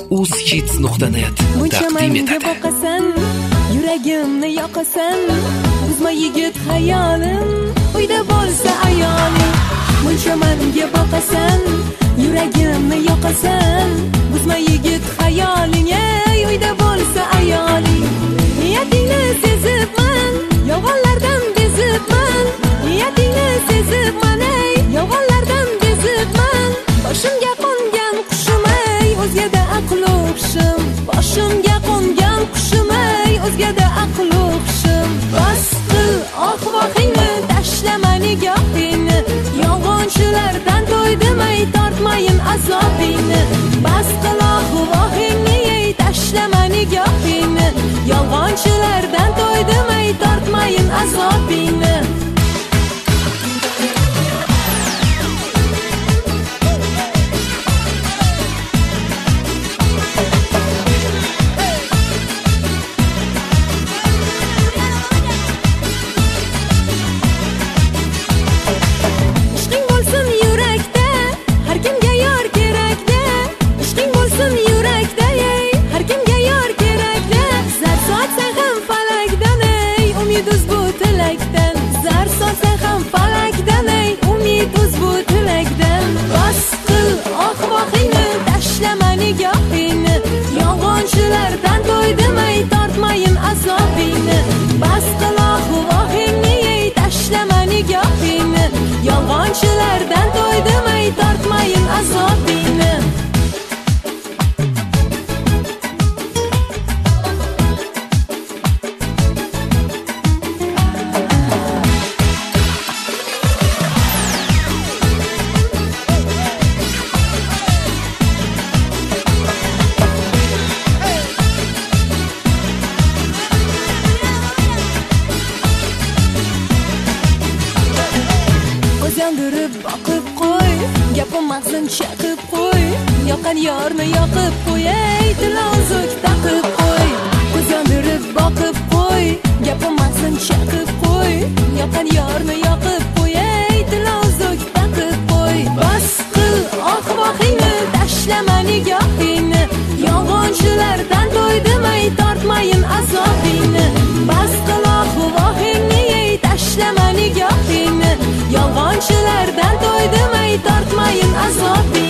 uzhits.net taqdim etadi. Boqasan, yuragimni yoqasan, buzma yigit hayolim, uyda bo'lsa ayoling. Buncha menga boqasan, yuragimni yoqasan, buzma yigit hayoling, uyda bo'lsa ayoling. Niyatingni sezibman, yolg'onlardan bezibman, niyatingni sezibman, yolg'onlardan bezibman. Boshimga qo'ngan qushim, o'zgada aql o'qishim, boshimga qo'ngan qushim, o'zgada aql o'qishim. Bas qil oq-vohingni, tashlama nigohingni, yolg'onchilardan to'ydim, tortmayin azobingni. Bas qil oq-vohingni, tashlama nigohingni, yolg'onchilardan to'ydim, tortmayin azobingni. Yolg'onchilardan to'ydim, tortmayin azobingni. Bas qil oq-vohingni, tashlama nigohingni, yolg'onchilardan to'ydim, tortmayin azobingni. Yondirib boqib qo'y, gapim mag'zin chaqib qo'y, yoqan yorni yoqib qo'y, tilozuk taqib qo'y. Ko'z yondirib boqib qo'y, gapim mag'zin chaqib qo'y, yoqan yorni yoqib qo'y, tilozuk taqib qo'y. Bas qil oq-vohingni, tashlama nigohingni, yolg'onchilardan to'ydim, tortmayin azobingni. Bas qil oq-vohingni, tashlama nigohingni, yolg'onchilardan to'ydim, tortmayin azobingni.